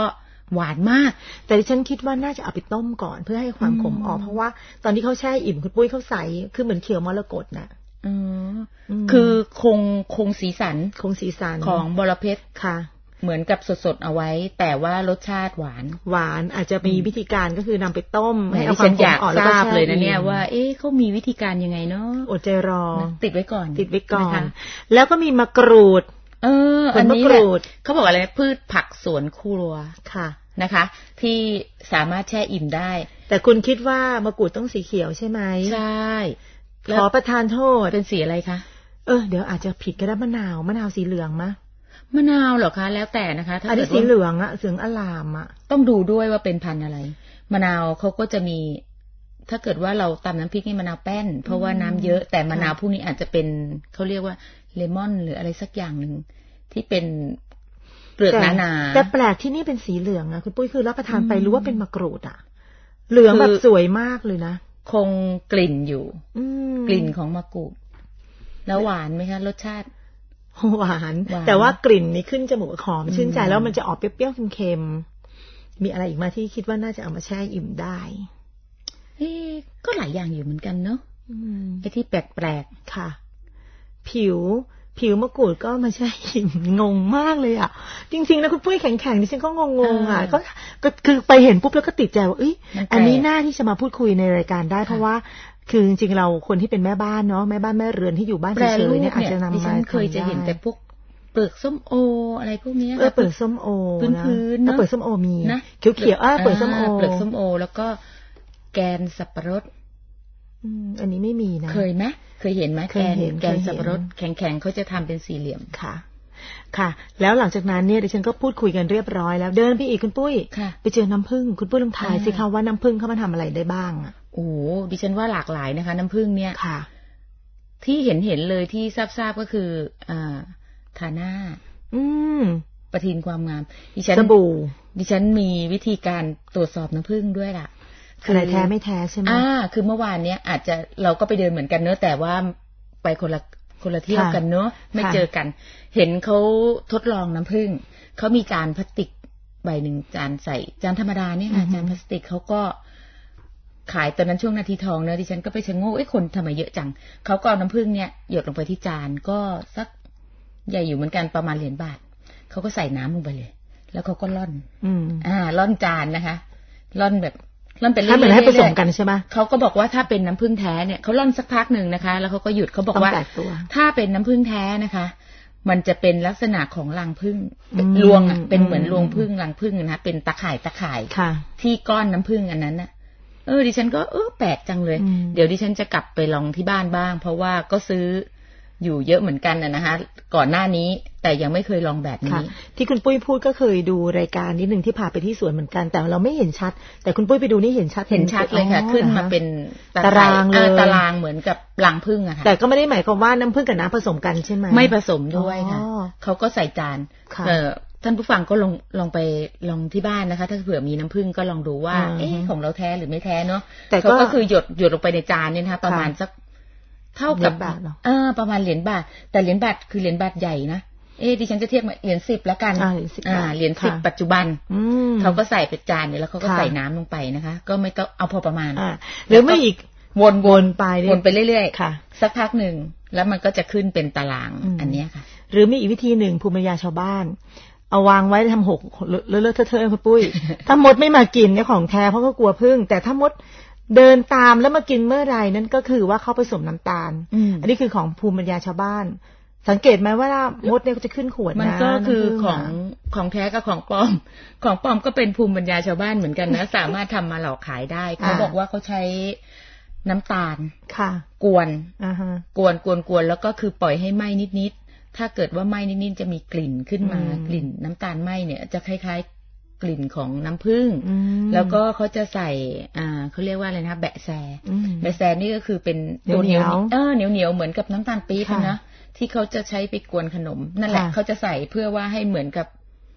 หวานมากแต่ดิฉันคิดว่าน่าจะเอาไปต้มก่อนเพื่อให้ความขมออกเพราะว่าตอนที่เขาแช่อิ่มคุณปุ้ยเขาใส่คือเหมือนเขียวมรกตน่ะอือคือคงคงสีสันคงสีสันของบรเพชรค่ะเหมือนกับสดๆเอาไว้แต่ว่ารสชาติหวานหวานอาจจะมีวิธีการก็คือนำไปต้มให้เอาความขมออกแล้วก็ทราบเลยนะเนี่ยว่าเอ๊ะเขามีวิธีการยังไงเนาะอดใจรอติดไว้ก่อนติดไว้ก่อนแล้วก็มีมะกรูดเอออันนี้แหละเขาบอกอะไรพืชผักสวนครัวค่ะนะคะที่สามารถแช่อิ่มได้แต่คุณคิดว่ามะกรูดต้องสีเขียวใช่ไหมใช่ขอประทานโทษเป็นสีอะไรคะเออเดี๋ยวอาจจะผิดก็ได้มะนาวมะนาวสีเหลืองมะมะนาวเหรอคะแล้วแต่นะคะถ้าเป็นสีเหลืองอะเสืองอลามอะต้องดูด้วยว่าเป็นพันธุ์อะไรมะนาวเขาก็จะมีถ้าเกิดว่าเราตำน้ำพริกนี่มะนาวแป้นเพราะว่าน้ำเยอะแต่มะนาวพวกนี้อาจจะเป็นเขาเรียกว่าเลมอนหรืออะไรสักอย่างหนึ่งที่เป็นเปลือกหนาๆแต่แปลกที่นี่เป็นสีเหลืองอะคุณปุ้ยคือรับประทานไปรู้ว่าเป็นมะกรูดอะเหลืองแบบสวยมากเลยนะคงกลิ่นอยู่กลิ่นของมะกรูดแล้วหวานไหมคะรสชาติหวานแต่ว่ากลิ่นนี่ขึ้นจมูกหอมชื่นใจแล้วมันจะออกเปรี้ยวๆเค็มๆมีอะไรอีกมาที่คิดว่าน่าจะเอามาแช่อิ่มได้เอ๊ะก็หลายอย่างอยู่เหมือนกันเนาะไอ้ที่แปลกๆค่ะผิวผิวมะกรูดก็มาแช่อิ่มงงมากเลยอ่ะจริงๆแล้วคุณปุ้ยแข็งๆดิฉันก็งงๆอ่ะก็ก็คือไปเห็นปุ๊บแล้วก็ติดใจว่าเอ้ยอันนี้น่าที่จะมาพูดคุยในรายการได้เพราะว่าคือจริงๆเราคนที่เป็นแม่บ้านเนาะแม่บ้านแม่เรือนที่อยู่บ้านเฉยๆเนี่ยอาจจะนำมาดิฉันเคยจะเห็นแต่พวกเปลือกส้มโออะไรพวกนี้เออเปลือกส้มโอพื้นๆเนาะเปลือกส้มโอมีนะเขียวๆอ่ะเปลือกส้มโอเปลือกส้มโอแล้วก็แกนสับปะรดอืมอันนี้ไม่มีนะเคยไหมเคยเห็นไหมแกนแกนสับปะรดแข็งๆเขาจะทำเป็นสี่เหลี่ยมค่ะค่ะแล้วหลังจากนั้นเนี่ยดิฉันก็พูดคุยกันเรียบร้อยแล้วเดินไปอีกคุณปุ้ยไปเจอน้ำผึ้งคุณปุ้ยลองทายสิคะว่าน้ำผึ้งเขามาทำอะไรได้บ้างอ่ะโอ้ดิฉันว่าหลากหลายนะคะน้ำผึ้งเนี่ยค่ะที่เห็นเห็นเลยที่ทราบๆก็คืออ่าทาหน้าอืมประทินความงามดิฉันสบู่ดิฉันมีวิธีการตรวจสอบน้ำผึ้งด้วยล่ะคือแท้ไม่แท้ใช่ไหมอ่าคือเมื่อวานเนี้ยอาจจะเราก็ไปเดินเหมือนกันเนอะแต่ว่าไปคนละคนละเที่ยวกันเนอะไม่เจอกันเห็นเขาทดลองน้ำผึ้งเขามีจานพลาสติกใบหนึ่งจานใส่จานธรรมดาเนี่ยค่ะจานพลาสติกเขาก็ขายตอนนั้นช่วงนาทีทองเนอะดิฉันก็ไปชะโง่เอ้ยคนทำไมเยอะจังเขาก็เอาน้ำผึ้งเนี่ยหยดลงไปที่จานก็สักใหญ่อยู่เหมือนกันประมาณเหรียญบาทเขาก็ใส่น้ำลงไปเลยแล้วเขาก็ล่อนอ่าล่อนจานนะคะล่อนแบบล่อนเป็นเรื่อยๆให้มันให้ผสมกันใช่ไหมเขาก็บอกว่าถ้าเป็นน้ำผึ้งแท้เนี่ยเขาล่อนสักพักหนึ่งนะคะแล้วเขาก็หยุดเขาบอกว่าถ้าเป็นน้ำผึ้งแท้นะคะมันจะเป็นลักษณะของรังผึ้งรวงอ่ะเป็นเหมือนรวงผึ้งรังผึ้งนะเป็นตะข่ายตะข่ายที่ก้อนน้ำผึ้งอันนั้นน่ะเออดิฉันก็เออแปลกจังเลยเดี๋ยวดิฉันจะกลับไปลองที่บ้านบ้างเพราะว่าก็ซื้ออยู่เยอะเหมือนกันนะนะคะก่อนหน้านี้แต่ยังไม่เคยลองแบบนี้ที่คุณปุ้ยพูดก็เคยดูรายการนิดนึงที่พาไปที่สวนเหมือนกันแต่เราไม่เห็นชัดแต่คุณปุ้ยไปดูนี่เห็นชัดเห็นชัดเลยค่ะขึ้นมาเป็นตารางเลยตารางเหมือนกับรังผึ้งอะค่ะแต่ก็ไม่ได้หมายความว่าน้ำผึ้งกับน้ำผสมกันใช่ไหมไม่ผสมด้วยค่ะเขาก็ใส่จานเออท่านผู้ฟังก็ลองลองไปลองที่บ้านนะคะถ้าเผื่อมีน้ำผึ้งก็ลองดูว่าเอ๊ะของเราแท้หรือไม่แท้เนาะแต่ก็คือหยดหยดลงไปในจานเนี่ยนะคะประมาณสักเท่ากับเออประมาณเหรียญบาทแต่เหรียญบาทคือเหรียญบาทใหญ่นะเอ๊ะดิฉันจะเทียบเหรียญสิบแล้วกันอ่าเหรียญสิบปัจจุบันเขาก็ใส่เป็นจานเนี่ยแล้วเขาก็ใส่น้ำลงไปนะคะก็ไม่ต้องเอาพอประมาณหรือไม่อีกวนๆไปวนไปเรื่อยๆค่ะสักพักหนึ่งแล้วมันก็จะขึ้นเป็นตารางอันนี้ค่ะหรือมีอีกวิธีหนึ่งภูมิปัญญาชาวบ้านเอาวางไว้ทำหกเลอะๆเทอะๆคุณปุ้ยถ้ามดไม่มากินเนี่ยของแท้เพราะก็กลัวผึ้งแต่ถ้ามดเดินตามแล้วมากินเมื่อไรนั่นก็คือว่าเขาผสมน้ำตาลอันนี้คือของภูมิปัญญาชาวบ้านสังเกตไหมว่ามดเนี่ยก็จะขึ้นขวดนะมันก็คือของของแท้กับของปลอมของปลอมก็เป็นภูมิปัญญาชาวบ้านเหมือนกันนะสามารถทำมาหลอกขายได้เขาบอกว่าเขาใช้น้ำตาลค่ะกวนกวนกวนกวนแล้วก็คือปล่อยให้ไหม้นิดๆถ้าเกิดว่าไหม้นิดๆจะมีกลิ่นขึ้นมากลิ่นน้ำตาลไหม้เนี่ยจะคล้ายๆกลิ่นของน้ำผึ้งแล้วก็เขาจะใส่อ่าเขาเรียกว่าอะไรนะแบะแซแบะแซนี่ก็คือเป็นตัวเหนียวเออเหนียวเหนียวเหมือนกับน้ำตาลปี๊บนะที่เขาจะใช้ไปกวนขนมนั่นแหละเขาจะใส่เพื่อว่าให้เหมือนกับ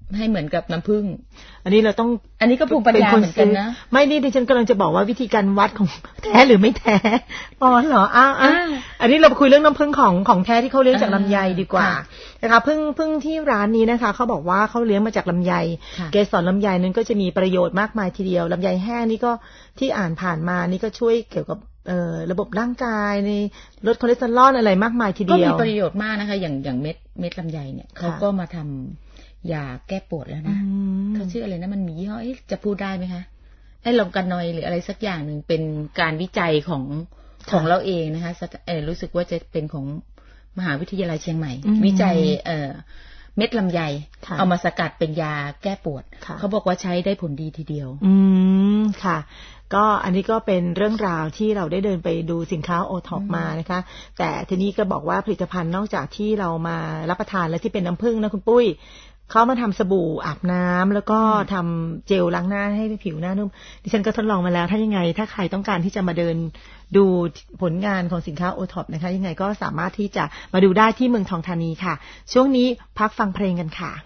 ให้เหมือนกับน้ำผึ้งอันนี้เราต้องอันนี้ก็ภูมิปัญญาเหมือนกันนะไม่นี่ดิฉันกำลังจะบอกว่าวิธีการวัดของแท้หรือไม่แท้อ๋อเหรออ้าวอันนี้เราคุยเรื่องน้ำผึ้งของของแท้ที่เขาเลี้ยงจากลำไยดีกว่านะคะผึ้งผึ้งที่ร้านนี้นะคะเขาบอกว่าเขาเลี้ยงมาจากลำไยเกสรลำไยนั้นก็จะมีประโยชน์มากมายทีเดียวลำไยแห้งนี่ก็ที่อ่านผ่านมานี่ก็ช่วยเกี่ยวกับเอ่อระบบร่างกายในลดคอเลสเตอรอลอะไรมากมายทีเดียวก็มีประโยชน์มากนะคะอย่างอย่างเม็ดเม็ดลำไยเนี่ยเขาก็มาทำยาแก้ปวดแล้วนะเขาชื่ออะไรนะมันมียี่ห้อจะพูดได้ไหมคะไอ้ลมกันนอยหรืออะไรสักอย่างหนึ่งเป็นการวิจัยของของเราเองนะคะเออรู้สึกว่าจะเป็นของมหาวิทยาลัยเชียงใหม่วิจัยเอ่อเม็ดลำไยเอามาสกัดเป็นยาแก้ปวดเขาบอกว่าใช้ได้ผลดีทีเดียวอืมค่ะก็อันนี้ก็เป็นเรื่องราวที่เราได้เดินไปดูสินค้าโอท็อปมานะคะแต่ทีนี้ก็บอกว่าผลิตภัณฑ์นอกจากที่เรามารับประทานและที่เป็นน้ำผึ้งนะคุณปุ้ยเขามาทำสบู่อาบน้ำแล้วก็ทำเจลล้างหน้าให้ผิวหน้านุ่มดิฉันก็ทดลองมาแล้วถ้ายังไงถ้าใครต้องการที่จะมาเดินดูผลงานของสินค้าโอท็อปนะคะยังไงก็สามารถที่จะมาดูได้ที่เมืองทองธานีค่ะช่วงนี้พักฟังเพลงกันค่ะ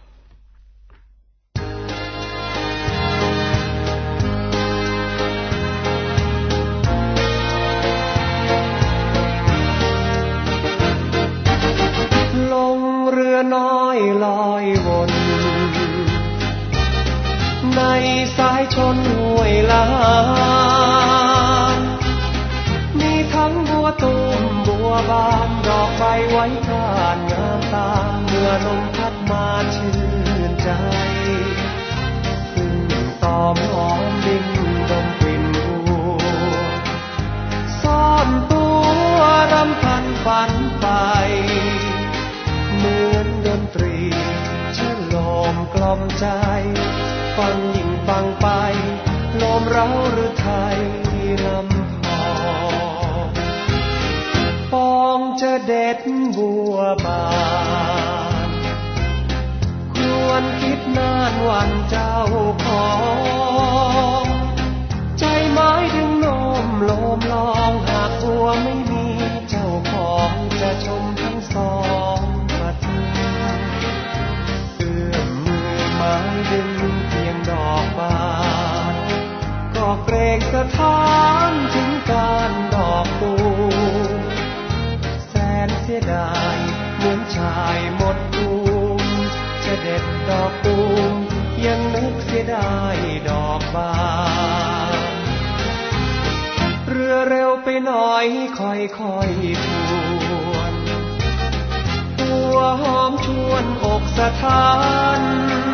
เรือน้อยลอยวนในสายชนห้วยลามีทั้งบัวตูมบัวบานดอกใบไว้ทานงามตาเมื่อลมพัดมาชื่นใจพึ่งตอมหอมดินดมกลิ่นบัวซ่อนตัวรำพันฝันไปเหมือนดนตรีฉลมกล่อมใจฟังยิ่งฟังไปลมเร้าหรือไทยลำพอปองจะเด็ดบัวบานควรคิดนานวันเจ้าของใจไม้ดึงโน้มโลมลองหากบัวไม่มีเจ้าของจะชมทั้งสองไม้ดึงเพียงดอกบานก็เกรงสะท้านถึงการดอกตูมแสนเสียดายเหมือนชายหมดตูมจะเด็ดดอกตูมยังนึกเสียดายดอกบานเรือเร็วไปหน่อยค่อยๆทวนหัวหอมชวนอกสะท้าน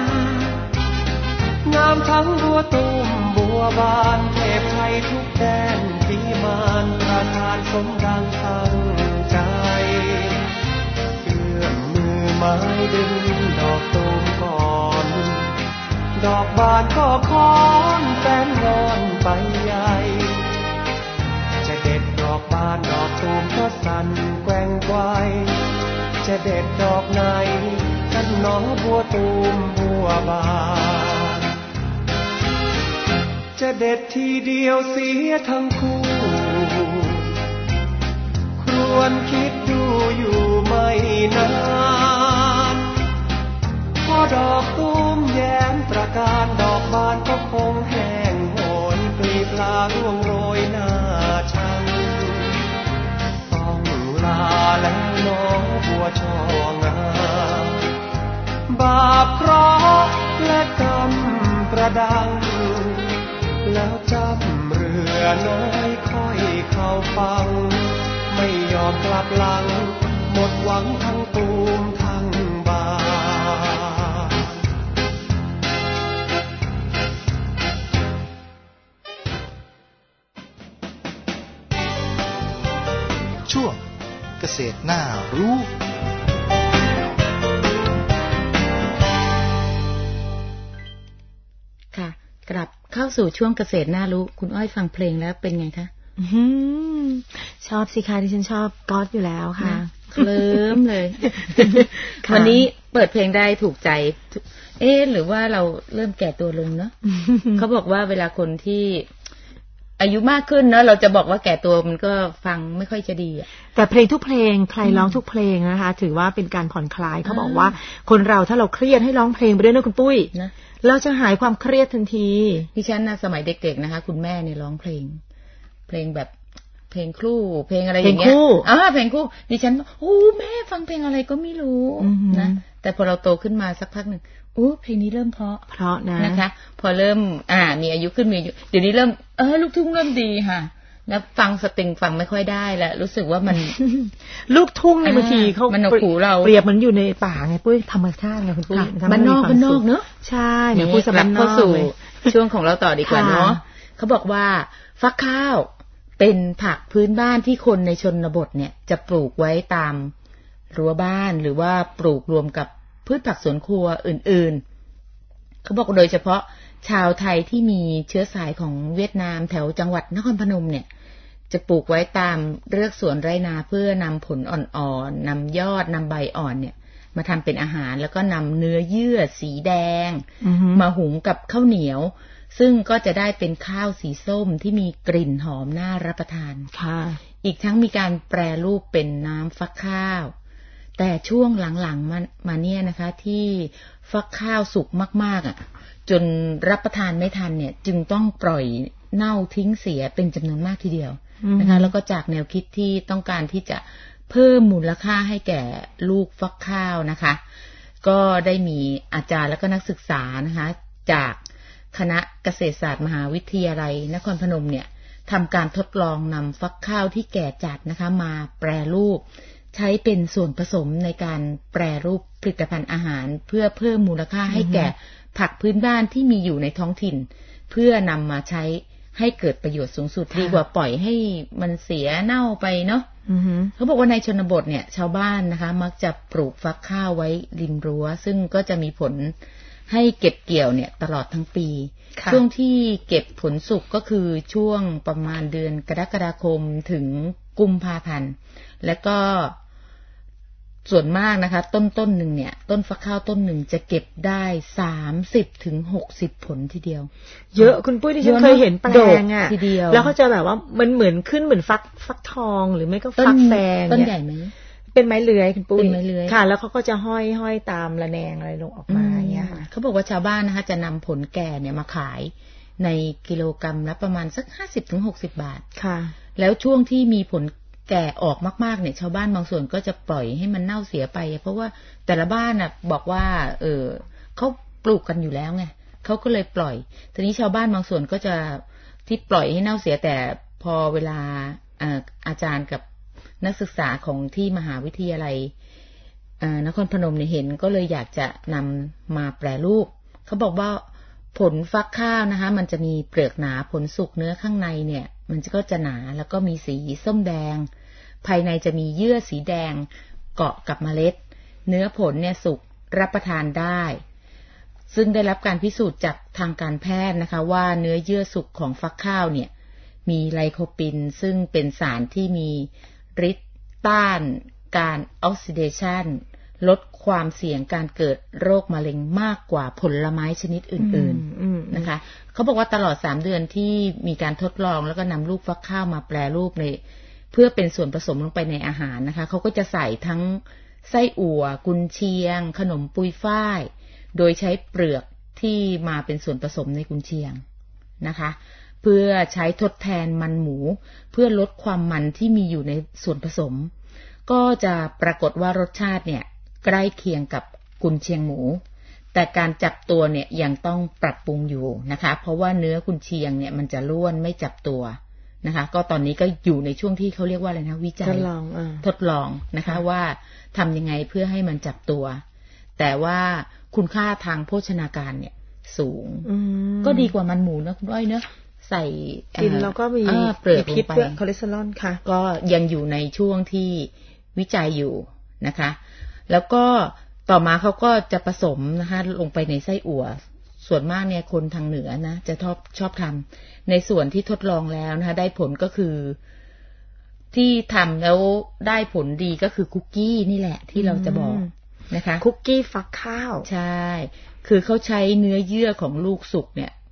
งามทั้งบัวตูมบัวบานเทพไทยทุกแดนปีมานประทานสมดังตั้งใจเอื้อมมือไม้ดึงดอกตูมก่อนดอกบานก็ค้อนแป้นงอนไปใหญ่จะเด็ดดอกบานดอกตูมก็สั่นแกว่งไกวจะเด็ดดอกไหนกันหนอบัวตูมบัวบานจะเด็ดทีเดียวเสียทั้งคู่ครวญคิดดูอยู่ไม่นานพอดอกตูมแย้มประการดอกบานก็คงแห้งโหยปลีปลาร่วงโรยหน้าชังต้องลาแล้วน้องบัวช่องามบาปเคราะห์และกรรมประดังแล้วจำเรือน้อยค่อยเข้าฟังไม่ยอมกลับหลังหมดหวังทั้งตูมทั้งบานช่วงเกษตรน่ารู้ค่ะกลับเข้าสู่ช่วงเกษตรน่ารู้คุณอ้อยฟังเพลงแล้วเป็นไงคะชอบสิคะที่ฉันชอบก๊อตอยู่แล้วค่ะเคลิ้มเลยวันนี้เปิดเพลงได้ถูกใจเอ๊ะหรือว่าเราเริ่มแก่ตัวลงเนาะเขาบอกว่าเวลาคนที่อายุมากขึ้นเนาะเราจะบอกว่าแก่ตัวมันก็ฟังไม่ค่อยจะดีอ่ะแต่เพลงทุกเพลงใครร้องทุกเพลงนะคะถือว่าเป็นการผ่อนคลายเขาบอกว่าคนเราถ้าเราเครียดให้ร้องเพลงไปด้วยนะคุณปุ้ยนะเราจะหายความเครียดทันทีดิฉันนะสมัยเด็กๆนะคะคุณแม่เนี่ยร้องเพลงเพลงแบบเพลงครู่เพลงอะไรอย่างเงี้ยอ่าเพลงครู่ดิฉันโอ้แม่ฟังเพลงอะไรก็ไม่รู้นะแต่พอเราโตขึ้นมาสักพักหนึ่งโอ้เพลงนี้เริ่มเพราะเพราะนะนะคะพอเริ่มอ่ามีอายุขึ้นมีอายุเดี๋ยวนี้เริ่มเออลูกทุ่งเริ่มดีค่ะแล้วฟังสตริงฟังไม่ค่อยได้แล้วรู้สึกว่ามันลูกทุ่งในบางทีเขามันหนวกหูเราเปรียบมันอยู่ในป่าไงปุ้ยธรรมชาติไงคุณปุ้ยบ้านนอกบ้านนอกเนอะใช่เหมือนปุ้ยสำหรับเข้าสู่ช่วงของเราต่อดีกว่าเนาะเขาบอกว่าฟักข้าวเป็นผักพื้นบ้านที่คนในชนบทเนี่ยจะปลูกไว้ตามรั้วบ้านหรือว่าปลูกรวมกับพืชผักสวนครัวอื่นๆเขาบอกโดยเฉพาะชาวไทยที่มีเชื้อสายของเวียดนามแถวจังหวัดนครพนมเนี่ยจะปลูกไว้ตามเรือกสวนไร่นาเพื่อนำผลอ่อนๆนำยอดนำใบอ่อนเนี่ยมาทำเป็นอาหารแล้วก็นำเนื้อเยื่อสีแดง uh-huh. มาหุงกับข้าวเหนียวซึ่งก็จะได้เป็นข้าวสีส้มที่มีกลิ่นหอมน่ารับประทานค่ะอีกทั้งมีการแปรรูปเป็นน้ำฟักข้าวแต่ช่วงหลังๆมามาเนี่ยนะคะที่ฟักข้าวสุกมากๆอ่ะจนรับประทานไม่ทันเนี่ยจึงต้องปล่อยเน่าทิ้งเสียเป็นจำนวนมากทีเดียวนะคะแล้วก็จากแนวคิดที่ต้องการที่จะเพิ่มมูลค่าให้แก่ลูกฟักข้าวนะคะก็ได้มีอาจารย์และก็นักศึกษานะคะจากคณะเกษตรศาสตร์มหาวิทยาลัยนครพนมเนี่ยทำการทดลองนำฟักข้าวที่แก่จัดนะคะมาแปรรูปใช้เป็นส่วนผสมในการแปรรูปผลิตภัณฑ์อาหารเพื่อเพิ่มมูลค่าให้แก่ผักพื้นบ้านที่มีอยู่ในท้องถิ่นเพื่อนำมาใช้ให้เกิดประโยชน์สูงสุดดีกว่าปล่อยให้มันเสียเน่าไปเนาะเขาบอกว่าในชนบทเนี่ยชาวบ้านนะคะมักจะปลูกฟักข้าวไว้ริมรั้วซึ่งก็จะมีผลให้เก็บเกี่ยวเนี่ยตลอดทั้งปีช่วงที่เก็บผลสุกก็คือช่วงประมาณเดือนกรกฎาคมถึงกุมภาพันธ์และก็ส่วนมากนะคะต้นต้นหนึ่งเนี่ยต้นฟักข้าวต้นหนึ่งจะเก็บได้สามสิบถึงหกสิบผลทีเดียวเยอะคุณปุ้ยที่ฉันเคยเห็นแปลงอ่ะทีเดียวแล้วเขาจะแบบว่ามันเหมือนขึ้นเหมือนฟักฟักทองหรือไม่ก็ฟักแฟงต้นใหญ่ไหมเป็นไม้เลื้อยคุณปุ้ยเป็นไม้เลื้อยค่ะแล้วเขาก็จะห้อยห้อยตามระแนงอะไรลงออกมาอย่างเงี้ยค่ะเขาบอกว่าชาวบ้านนะคะจะนำผลแก่เนี่ยมาขายในกิโลกรัมละประมาณสักห้าสิบถึงหกสิบบาทค่ะแล้วช่วงที่มีผลแก่ออกมากๆเนี่ยชาวบ้านบางส่วนก็จะปล่อยให้มันเน่าเสียไปเพราะว่าแต่ละบ้านน่ะบอกว่าเออเขาปลูกกันอยู่แล้วไงเขาก็เลยปล่อยทีนี้ชาวบ้านบางส่วนก็จะที่ปล่อยให้เน่าเสียแต่พอเวลาอาจารย์กับนักศึกษาของที่มหาวิทยาลัยนครพนมเนี่ยเห็นก็เลยอยากจะนำมาแปรรูปเขาบอกว่าผลฟักข้าวนะคะมันจะมีเปลือกหนาผลสุกเนื้อข้างในเนี่ยมันก็จะหนาแล้วก็มีสีส้มแดงภายในจะมีเยื่อสีแดงเกาะกับเมล็ดเนื้อผลเนี่ยสุกรับประทานได้ซึ่งได้รับการพิสูจน์จากทางการแพทย์นะคะว่าเนื้อเยื่อสุกของฟักข้าวเนี่ยมีไลโคปินซึ่งเป็นสารที่มีฤทธิ์ต้านการออกซิเดชันลดความเสี่ยงการเกิดโรคมะเร็งมากกว่าผลไม้ชนิดอื่นๆนะคะเขาบอกว่าตลอดสามเดือนที่มีการทดลองแล้วก็นำลูกฟักข้าวมาแปรรูปในเพื่อเป็นส่วนผสมลงไปในอาหารนะคะเขาก็จะใส่ทั้งไส้อั่วกุนเชียงขนมปุยฝ้ายโดยใช้เปลือกที่มาเป็นส่วนผสมในกุนเชียงนะคะเพื่อใช้ทดแทนมันหมูเพื่อลดความมันที่มีอยู่ในส่วนผสมก็จะปรากฏว่ารสชาติเนี่ยใกล้เคียงกับกุนเชียงหมูแต่การจับตัวเนี่ยยังต้องปรับปรุงอยู่นะคะเพราะว่าเนื้อกุนเชียงเนี่ยมันจะร่วนไม่จับตัวนะคะก็ตอนนี้ก็อยู่ในช่วงที่เขาเรียกว่าอะไรนะวิจัยทดลองทดลองนะคะว่าทำยังไงเพื่อให้มันจับตัวแต่ว่าคุณค่าทางโภชนาการเนี่ยสูงก็ดีกว่ามันหมูนะคุณอ้อยเนอะใส่กินแล้วก็มีเปลือกลงไปคอเลสเตอรอลค่ะก็ยังอยู่ในช่วงที่วิจัยอยู่นะคะแล้วก็ต่อมาเขาก็จะผสมนะคะลงไปในไส้อั่วส่วนมากเนี่ยคนทางเหนือนะจะชอบชอบทำในส่วนที่ทดลองแล้วนะคะได้ผลก็คือที่ทำแล้วได้ผลดีก็คือคุกกี้นี่แหละที่เราจะบอกนะคะคุกกี้ฟักข้าวใช่คือเขาใช้เนื้อเยื่อของลูกสุกเนี่ย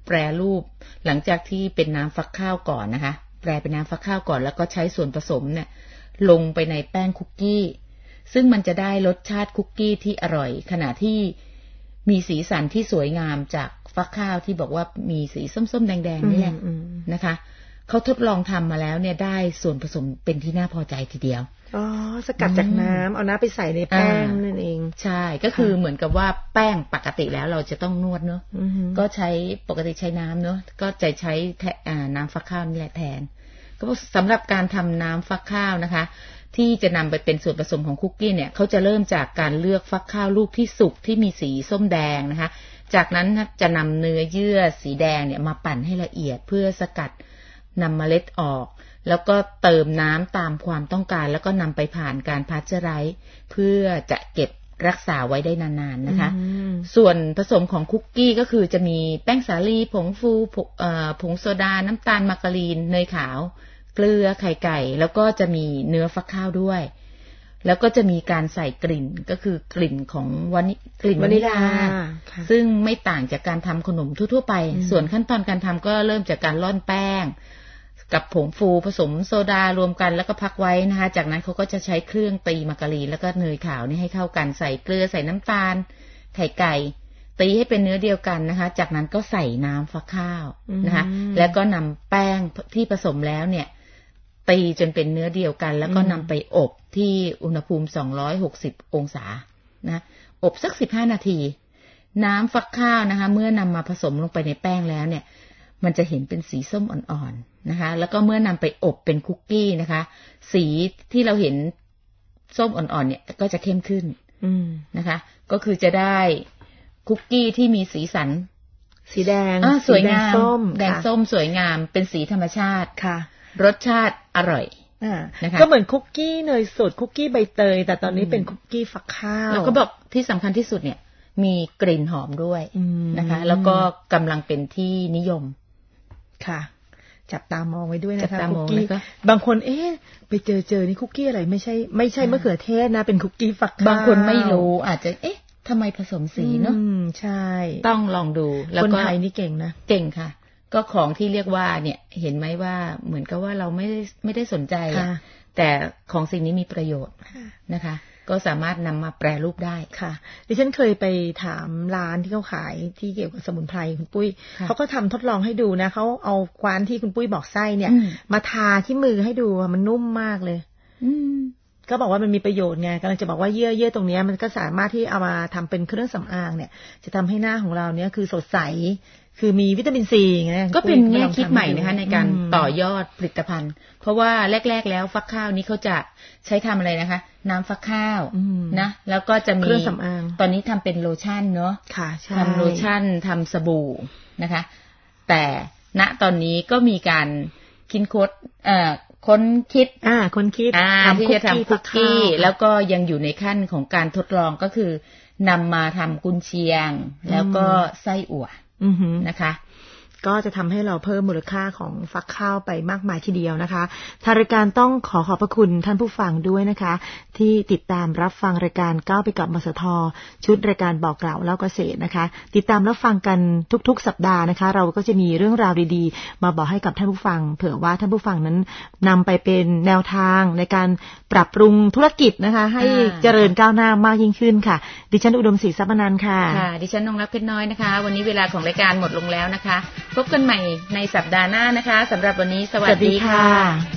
แปรรูปหลังจากที่เป็นน้ำฟักข้าวก่อนนะคะแปรเป็นน้ำฟักข้าวก่อนแล้วก็ใช้ส่วนผสมเนี่ยลงไปในแป้งคุกกี้ซึ่งมันจะได้รสชาติคุกกี้ที่อร่อยขณะที่มีสีสันที่สวยงามจากฟักข้าวที่บอกว่ามีสีส้มๆแดงๆนี่แหละนะคะเขาทดลองทำมาแล้วเนี่ยได้ส่วนผสมเป็นที่น่าพอใจทีเดียวอ๋อสกัดจากน้ำเอาน้ำไปใส่ในแป้งนั่นเองใช่ก็คือเหมือนกับว่าแป้งปกติแล้วเราจะต้องนวดเนอะก็ใช้ปกติใช้น้ำเนอะก็จะใช้น้ำฟักข้าวนี่แหละแทนก็สำหรับการทำน้ำฟักข้าวนะคะที่จะนำไปเป็นส่วนผสมของคุกกี้เนี่ยเขาจะเริ่มจากการเลือกฟักข้าวลูกที่สุกที่มีสีส้มแดงนะคะจากนั้นจะนำเนื้อเยื่อสีแดงเนี่ยมาปั่นให้ละเอียดเพื่อสกัดนำเมล็ดออกแล้วก็เติมน้ำตามความต้องการแล้วก็นำไปผ่านการพาสเจอไรซ์เพื่อจะเก็บรักษาไว้ได้นานๆนะคะส่วนผสมของคุกกี้ก็คือจะมีแป้งสาลีผงฟูผงโซดาน้ำตาลมาการีนเนยขาวเกลือไข่ไก่แล้วก็จะมีเนื้อฟักข้าวด้วยแล้วก็จะมีการใส่กลิ่นก็คือกลิ่นของวานิกลิ่นวานิลาซึ่งไม่ต่างจากการทำขนมทั่วๆไปส่วนขั้นตอนการทำก็เริ่มจากการร่อนแป้งกับผงฟูผสมโซดารวมกันแล้วก็พักไว้นะคะจากนั้นเขาก็จะใช้เครื่องตีมาการีนแล้วก็เนยขาวนี่ให้เข้ากันใส่เกลือใส่น้ำตาลไข่ไก่ตีให้เป็นเนื้อเดียวกันนะคะจากนั้นก็ใส่น้ำฟักข้าวนะคะแล้วก็นำแป้งที่ผสมแล้วเนี่ยตีจนเป็นเนื้อเดียวกันแล้วก็นำไปอบที่อุณหภูมิสองร้อยหกสิบองศานะอบสักสิบห้านาทีน้ำฟักข้าวนะคะเมื่อนำมาผสมลงไปในแป้งแล้วเนี่ยมันจะเห็นเป็นสีส้มอ่อนๆนะคะแล้วก็เมื่อนำไปอบเป็นคุกกี้นะคะสีที่เราเห็นส้มอ่อนๆเนี่ยก็จะเข้มขึ้นนะคะก็คือจะได้คุกกี้ที่มีสีสันสีแดงสวยงามแดงส้มสวยงามเป็นสีธรรมชาติค่ะรสชาติอร่อยนะคะก็เหมือนคุกกี้เนยสดคุกกี้ใบเตยแต่ตอนนี้เป็นคุกกี้ฟักข้าวแล้วก็บอกที่สำคัญที่สุดเนี่ยมีกลิ่นหอมด้วยนะคะแล้วก็กำลังเป็นที่นิยมค่ะจับตามองไว้ด้วยนะคะคุกกี้บางคนเอ๊ะไปเจอเจอนี่คุกกี้อะไรไม่ใช่ไม่ใช่มะเขือเทศนะเป็นคุกกี้ฟักข้าวบางคนไม่รู้อาจจะเอ๊ะทำไมผสมสีเนาะใช่ต้องลองดูแล้วก็คนไทยนี่เก่งนะเก่งค่ะก็ของที่เรียกว่าเนี่ยเห็นไหมว่าเหมือนกับว่าเราไม่ได้ไม่ได้สนใจแต่ของสิ่งนี้มีประโยชน์นะคะก็สามารถนำมาแปรรูปได้ค่ะดิฉันเคยไปถามร้านที่เขาขายที่เกี่ยวกับสมุนไพรคุณปุ้ยเขาก็ทำทดลองให้ดูนะเขาเอาควานที่คุณปุ้ยบอกไส้เนี่ยมาทาที่มือให้ดูมันนุ่มมากเลยก็บอกว่ามันมีประโยชน์ไงกำลังจะบอกว่าเยื่อเยื่อตรงนี้มันก็สามารถที่เอามาทำเป็นเครื่องสำอางเนี่ยจะทำให้หน้าของเราเนี่ยคือสดใสคือมีวิตามินซีไงก็เป็นแง่คิดใหม่นะคะในการต่อยอดผลิตภัณฑ์เพราะว่าแรกๆแล้วฟักข้าวนี้เขาจะใช้ทำอะไรนะคะน้ำฟักข้าวนะแล้วก็จะมีเครื่องสำอางตอนนี้ทำเป็นโลชั่นเนาะค่ะใช่ทำโลชั่นทำสบู่นะคะแต่ณตอนนี้ก็มีการคิดค้นเอ่อค้นคิดอ่าค้นคิดที่จะทำคุกกี้แล้วก็ยังอยู่ในขั้นของการทดลองก็คือนำมาทำกุนเชียงแล้วก็ไส้อั่วนะคะก็จะทำให้เราเพิ่มมูลค่าของฟักข้าวไปมากมายทีเดียวนะคะทางรายการต้องขอขอบพระคุณท่านผู้ฟังด้วยนะคะที่ติดตามรับฟังรายการก้าวไปกับมสท.ชุดรายการบอกกล่าวเล่าเกษตรนะคะติดตามรับฟังกันทุกๆสัปดาห์นะคะเราก็จะมีเรื่องราวดีๆมาบอกให้กับท่านผู้ฟังเผื่อว่าท่านผู้ฟังนั้นนำไปเป็นแนวทางในการปรับปรุงธุรกิจนะคะให้เจริญก้าวหน้ามากยิ่งขึ้นค่ะดิฉันอุดมศรีทรัพย์นันท์ค่ะค่ะดิฉันนงรักเพชรน้อยนะคะวันนี้เวลาของรายการหมดลงแล้วนะคะพบกันใหม่ในสัปดาห์หน้านะคะสำหรับวันนี้สวัสดีค่ะ